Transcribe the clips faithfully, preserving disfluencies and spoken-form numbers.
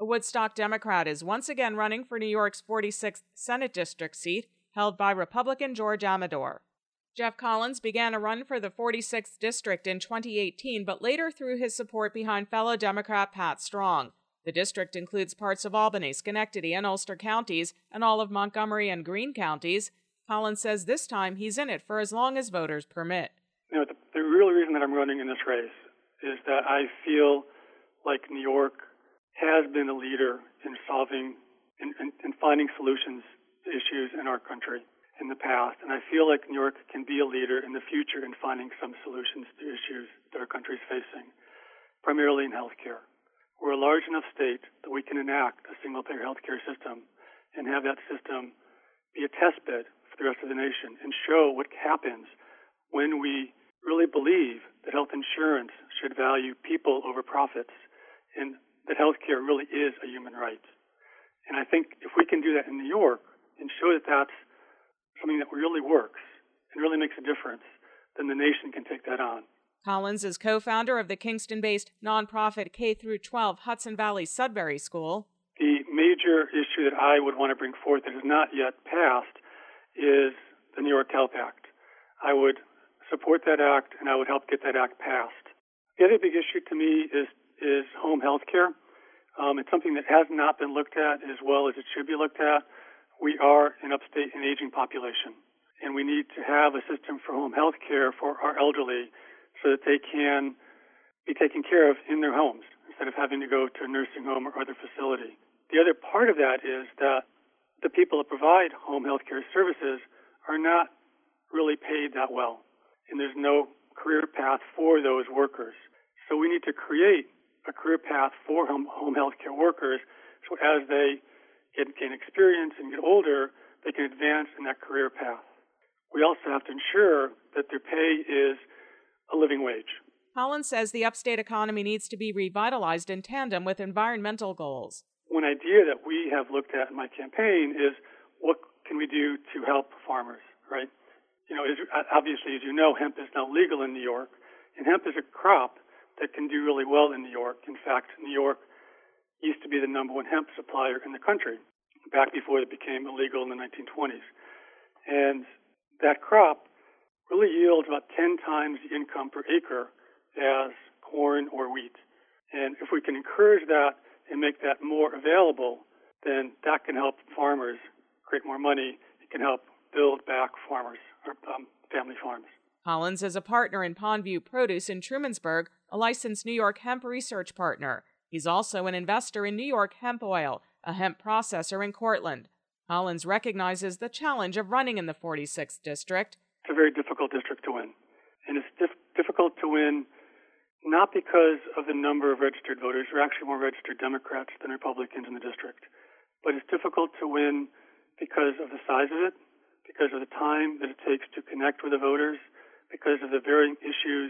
Woodstock Democrat is once again running for New York's forty-sixth Senate District seat, held by Republican George Amador. Jeff Collins began a run for the forty-sixth District in twenty eighteen, but later threw his support behind fellow Democrat Pat Strong. The district includes parts of Albany, Schenectady, and Ulster counties, and all of Montgomery and Greene counties. Collins says this time he's in it for as long as voters permit. You know, the, the real reason that I'm running in this race is that I feel like New York has been a leader in solving and in, in, in finding solutions to issues in our country in the past, and I feel like New York can be a leader in the future in finding some solutions to issues that our country is facing, primarily in healthcare. We're a large enough state that we can enact a single-payer healthcare system and have that system be a test bed for the rest of the nation and show what happens when we really believe that health insurance should value people over profits and that healthcare really is a human right. And I think if we can do that in New York and show that that's something that really works and really makes a difference, then the nation can take that on. Collins is co-founder of the Kingston-based nonprofit K through twelve Hudson Valley Sudbury School. The major issue that I would want to bring forth that has not yet passed is the New York Health Act. I would support that act, and I would help get that act passed. The other big issue to me is is home health care. Um, it's something that has not been looked at as well as it should be looked at. We are an upstate and aging population, and we need to have a system for home health care for our elderly so that they can be taken care of in their homes instead of having to go to a nursing home or other facility. The other part of that is that the people that provide home health care services are not really paid that well, and there's no career path for those workers. So we need to create a career path for home, home health care workers so as they get, gain experience and get older, they can advance in that career path. We also have to ensure that their pay is a living wage. Collins says the upstate economy needs to be revitalized in tandem with environmental goals. One idea that we have looked at in my campaign is what can we do to help farmers, right? You know, obviously, as you know, hemp is now legal in New York, and hemp is a crop that can do really well in New York. In fact, New York used to be the number one hemp supplier in the country back before it became illegal in the nineteen twenties. And that crop really yields about ten times the income per acre as corn or wheat. And if we can encourage that and make that more available, then that can help farmers create more money. It can help build back farmers or um, family farms. Collins is a partner in Pondview Produce in Trumansburg, a licensed New York hemp research partner. He's also an investor in New York Hemp Oil, a hemp processor in Cortland. Collins recognizes the challenge of running in the forty-sixth District. It's a very difficult district to win. And it's dif- difficult to win not because of the number of registered voters. There are actually more registered Democrats than Republicans in the district. But it's difficult to win because of the size of it, because of the time that it takes to connect with the voters, because of the varying issues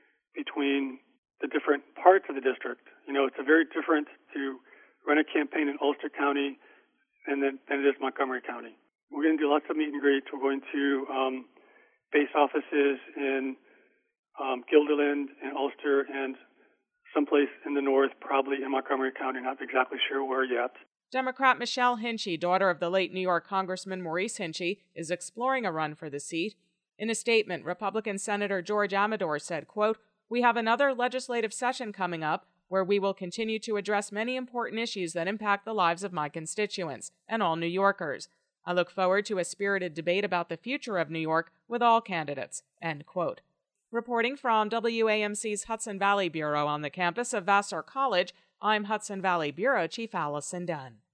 between the different parts of the district. You know, it's a very different to run a campaign in Ulster County and then, than it is Montgomery County. We're going to do lots of meet and greets. We're going to um, base offices in um, Guilderland and Ulster and someplace in the north, probably in Montgomery County, not exactly sure where yet. Democrat Michelle Hinchey, daughter of the late New York Congressman Maurice Hinchey, is exploring a run for the seat. In a statement, Republican Senator George Amador said, quote, "We have another legislative session coming up where we will continue to address many important issues that impact the lives of my constituents and all New Yorkers. I look forward to a spirited debate about the future of New York with all candidates," end quote. Reporting from W A M C's Hudson Valley Bureau on the campus of Vassar College, I'm Hudson Valley Bureau Chief Allison Dunn.